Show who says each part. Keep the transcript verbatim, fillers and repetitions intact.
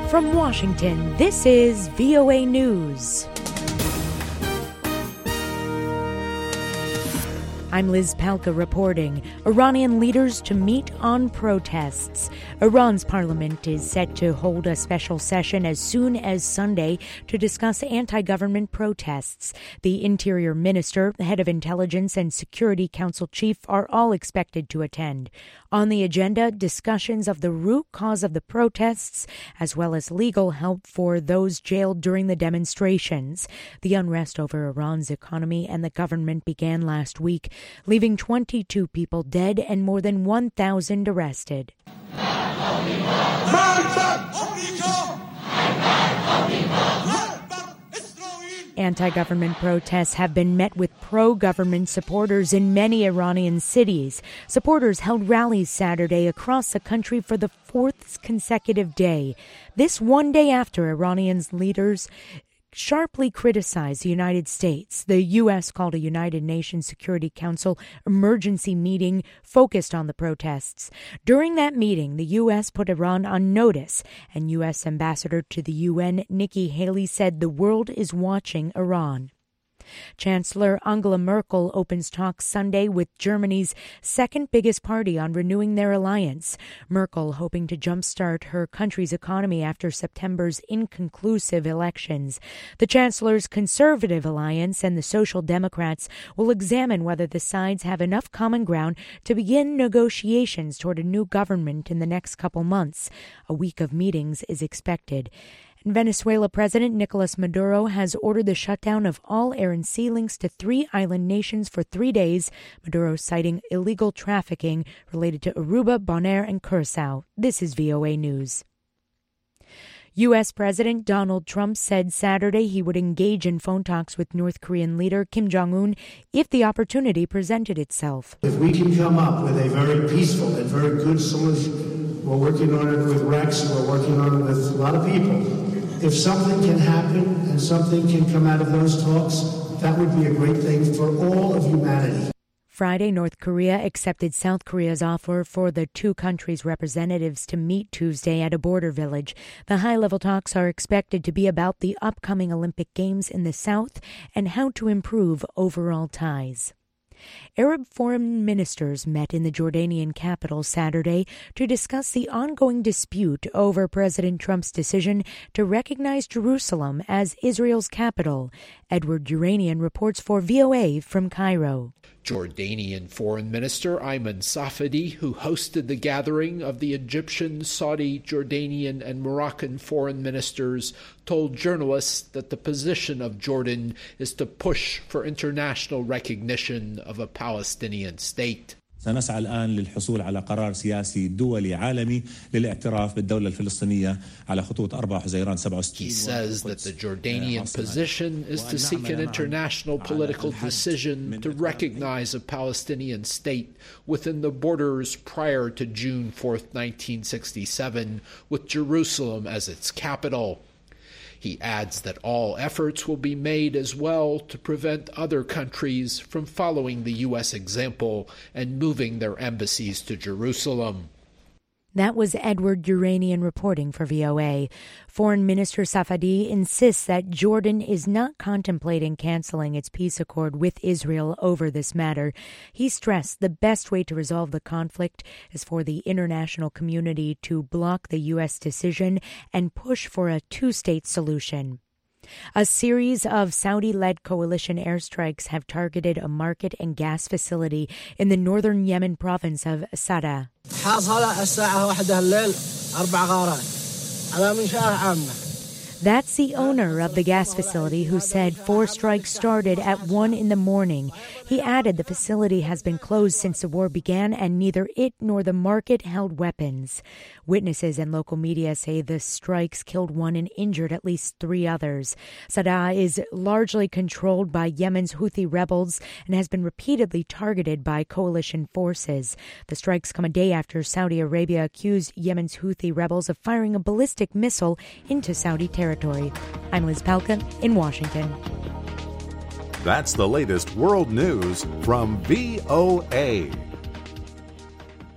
Speaker 1: From Washington, this is V O A News. I'm Liz Palka reporting. Iranian leaders to meet on protests. Iran's parliament is set to hold a special session as soon as Sunday to discuss anti-government protests. The Interior Minister, the head of Intelligence, and Security Council chief are all expected to attend. On the agenda, discussions of the root cause of the protests, as well as legal help for those jailed during the demonstrations. The unrest over Iran's economy and the government began last week, leaving twenty-two people dead and more than one thousand arrested. Anti-government protests have been met with pro-government supporters in many Iranian cities. Supporters held rallies Saturday across the country for the fourth consecutive day. This one day after Iranians' leaders sharply criticized the United States. The U S called a United Nations Security Council emergency meeting focused on the protests. During that meeting, the U S put Iran on notice, and U S Ambassador to the U N, Nikki Haley, said the world is watching Iran. Chancellor Angela Merkel opens talks Sunday with Germany's second biggest party on renewing their alliance. Merkel hoping to jumpstart her country's economy after September's inconclusive elections. The Chancellor's Conservative Alliance and the Social Democrats will examine whether the sides have enough common ground to begin negotiations toward a new government in the next couple months. A week of meetings is expected. Venezuela President Nicolas Maduro has ordered the shutdown of all air and sea links to three island nations for three days, Maduro citing illegal trafficking related to Aruba, Bonaire, and Curaçao. This is V O A News. U S. President Donald Trump said Saturday he would engage in phone talks with North Korean leader Kim Jong-un if the opportunity presented itself.
Speaker 2: If we can come up with a very peaceful and very good solution, we're working on it with Rex, we're working on it with a lot of people. If something can happen and something can come out of those talks, that would be a great thing for all of humanity.
Speaker 1: Friday, North Korea accepted South Korea's offer for the two countries' representatives to meet Tuesday at a border village. The high-level talks are expected to be about the upcoming Olympic Games in the South and how to improve overall ties. Arab foreign ministers met in the Jordanian capital Saturday to discuss the ongoing dispute over President Trump's decision to recognize Jerusalem as Israel's capital. Edward Duranian reports for V O A from Cairo.
Speaker 3: Jordanian Foreign Minister Ayman Safadi, who hosted the gathering of the Egyptian, Saudi, Jordanian, and Moroccan foreign ministers, told journalists that the position of Jordan is to push for international recognition of a Palestinian state.
Speaker 4: سنسعى الآن للحصول على قرار سياسي دولي عالمي للاعتراف بالدولة الفلسطينية على خطوط أربعة حزيران سبعة وستين.
Speaker 3: He says that the Jordanian position is to seek an international political decision to recognize a Palestinian state within the borders prior to June fourth, nineteen sixty-seven, with Jerusalem as its capital. He adds that all efforts will be made as well to prevent other countries from following the U S example and moving their embassies to Jerusalem.
Speaker 1: That was Edward Duranian reporting for V O A. Foreign Minister Safadi insists that Jordan is not contemplating canceling its peace accord with Israel over this matter. He stressed the best way to resolve the conflict is for the international community to block the U S decision and push for a two-state solution. A series of Saudi-led coalition airstrikes have targeted a market and gas facility in the northern Yemen province of Sada. That's the owner of the gas facility who said four strikes started at one in the morning. He added the facility has been closed since the war began and neither it nor the market held weapons. Witnesses and local media say the strikes killed one and injured at least three others. Sada is largely controlled by Yemen's Houthi rebels and has been repeatedly targeted by coalition forces. The strikes come a day after Saudi Arabia accused Yemen's Houthi rebels of firing a ballistic missile into Saudi territory. I'm Liz Palka in Washington.
Speaker 5: That's the latest world news from V O A.